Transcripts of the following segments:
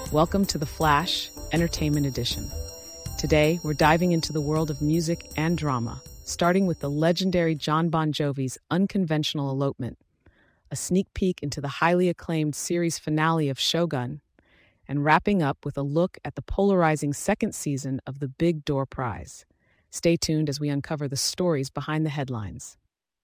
Welcome to the Flash Entertainment Edition. Today, we're diving into the world of music and drama, starting with the legendary Jon Bon Jovi's unconventional elopement, a sneak peek into the highly acclaimed series finale of Shogun, and wrapping up with a look at the polarizing second season of The Big Door Prize. Stay tuned as we uncover the stories behind the headlines.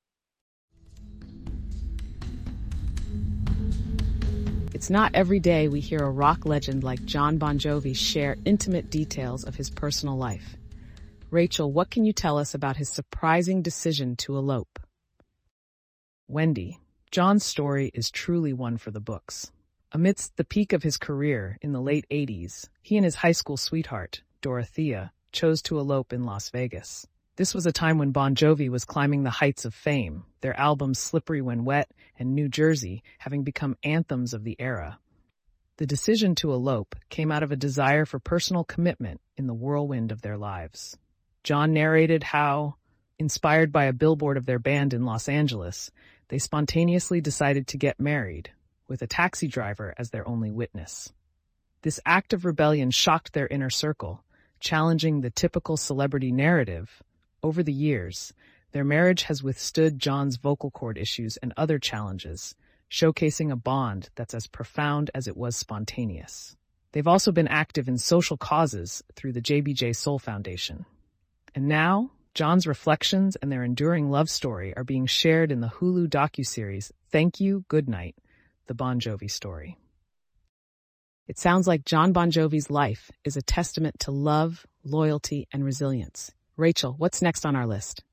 It's not every day we hear a rock legend like Jon Bon Jovi share intimate details of his personal life. Rachel, what can you tell us about his surprising decision to elope? Wendy, Jon's story is truly one for the books. Amidst the peak of his career in the late 80s, he and his high school sweetheart, Dorothea, chose to elope in Las Vegas. This was a time when Bon Jovi was climbing the heights of fame, their albums Slippery When Wet and New Jersey having become anthems of the era. The decision to elope came out of a desire for personal commitment in the whirlwind of their lives. Jon narrated how, inspired by a billboard of their band in Los Angeles, they spontaneously decided to get married, with a taxi driver as their only witness. This act of rebellion shocked their inner circle, challenging the typical celebrity narrative. Over the years, their marriage has withstood Jon's vocal cord issues and other challenges, showcasing a bond that's as profound as it was spontaneous. They've also been active in social causes through the JBJ Soul Foundation. And now, Jon's reflections and their enduring love story are being shared in the Hulu docuseries Thank You, Goodnight, The Bon Jovi Story. It sounds like Jon Bon Jovi's life is a testament to love, loyalty, and resilience. Rachel, what's next on our list?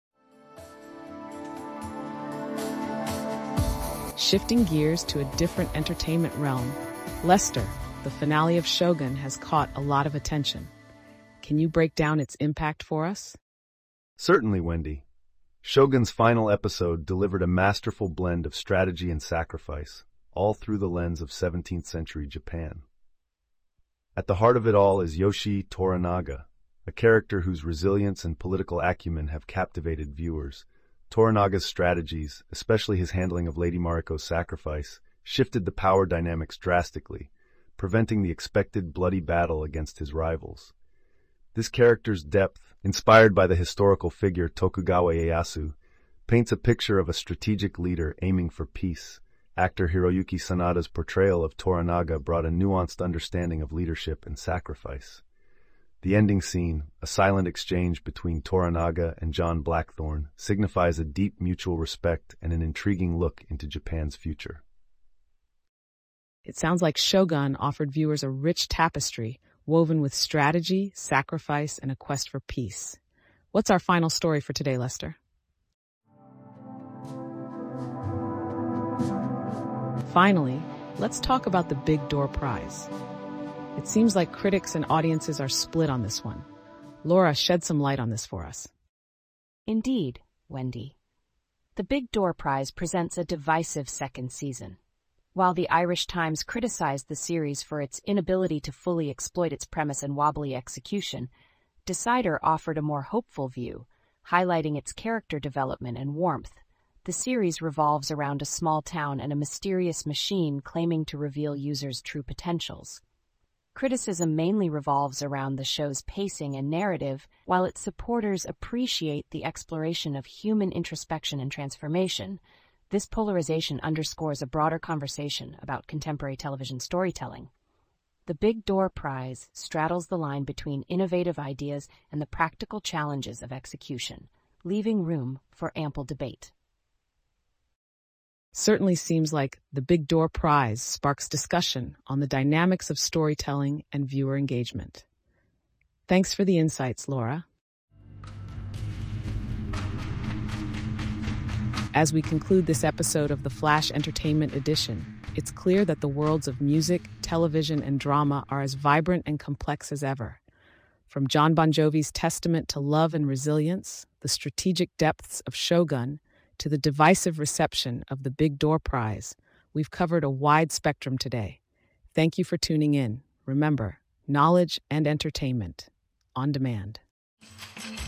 Shifting gears to a different entertainment realm, Lester, the finale of Shogun, has caught a lot of attention. Can you break down its impact for us? Certainly, Wendy. Shogun's final episode delivered a masterful blend of strategy and sacrifice, all through the lens of 17th century Japan. At the heart of it all is Yoshi Toranaga, a character whose resilience and political acumen have captivated viewers. Toranaga's strategies, especially his handling of Lady Mariko's sacrifice, shifted the power dynamics drastically, preventing the expected bloody battle against his rivals. This character's depth, inspired by the historical figure Tokugawa Ieyasu, paints a picture of a strategic leader aiming for peace. Actor Hiroyuki Sanada's portrayal of Toranaga brought a nuanced understanding of leadership and sacrifice. The ending scene, a silent exchange between Toranaga and John Blackthorne, signifies a deep mutual respect and an intriguing look into Japan's future. It sounds like Shogun offered viewers a rich tapestry woven with strategy, sacrifice, and a quest for peace. What's our final story for today, Lester? Finally, let's talk about the Big Door Prize. It seems like critics and audiences are split on this one. Laura, shed some light on this for us. Indeed, Wendy. The Big Door Prize presents a divisive second season. While the Irish Times criticized the series for its inability to fully exploit its premise and wobbly execution, Decider offered a more hopeful view, highlighting its character development and warmth. The series revolves around a small town and a mysterious machine claiming to reveal users' true potentials. Criticism mainly revolves around the show's pacing and narrative, while its supporters appreciate the exploration of human introspection and transformation. This polarization underscores a broader conversation about contemporary television storytelling. The Big Door Prize straddles the line between innovative ideas and the practical challenges of execution, leaving room for ample debate. Certainly seems like the Big Door Prize sparks discussion on the dynamics of storytelling and viewer engagement. Thanks for the insights, Laura. As we conclude this episode of the Flash Entertainment Edition, it's clear that the worlds of music, television, and drama are as vibrant and complex as ever. From Jon Bon Jovi's testament to love and resilience, the strategic depths of Shogun, to the divisive reception of the Big Door Prize, we've covered a wide spectrum today. Thank you for tuning in. Remember, knowledge and entertainment on demand.